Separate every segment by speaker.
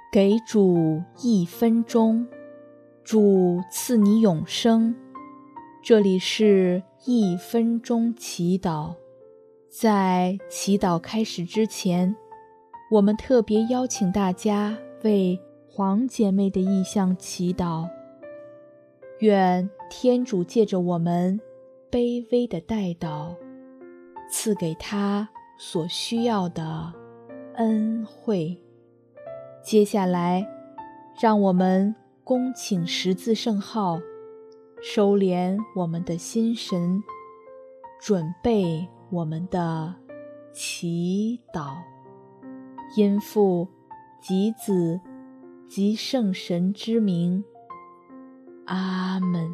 Speaker 1: 给主1分钟，主赐你永生。这里是1分钟祈祷。在祈祷开始之前，我们特别邀请大家为黄姐妹的意向祈祷。愿天主借着我们卑微的代祷，赐给她所需要的恩惠。接下来，让我们恭请十字圣号，收敛我们的心神，准备我们的祈祷。因父及子及圣神之名，阿们。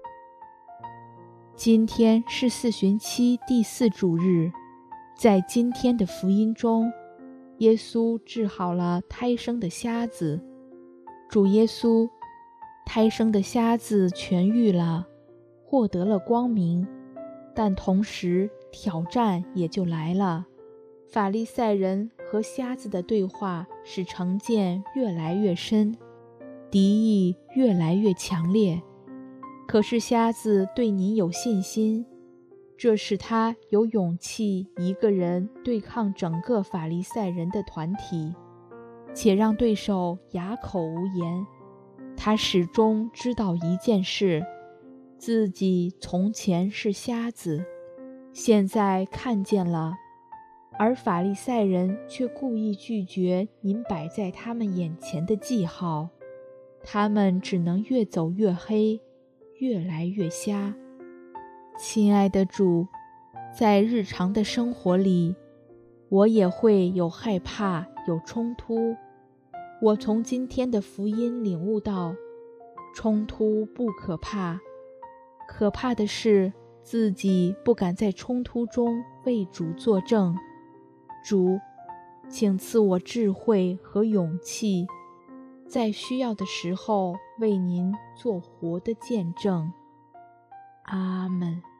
Speaker 1: 今天是4旬期第4主日，在今天的福音中，耶稣治好了胎生的瞎子。主耶稣，胎生的瞎子痊愈了，获得了光明，但同时挑战也就来了。法利赛人和瞎子的对话使成见越来越深，敌意越来越强烈。可是瞎子对您有信心，这使他有勇气一个人对抗整个法利赛人的团体，且让对手哑口无言。他始终知道一件事，自己从前是瞎子，现在看见了，而法利赛人却故意拒绝您摆在他们眼前的记号，他们只能越走越黑，越来越瞎。亲爱的主，在日常的生活里，我也会有害怕，有冲突。我从今天的福音领悟到，冲突不可怕，可怕的是自己不敢在冲突中为主作证。主，请赐我智慧和勇气，在需要的时候为您做活的见证。阿们。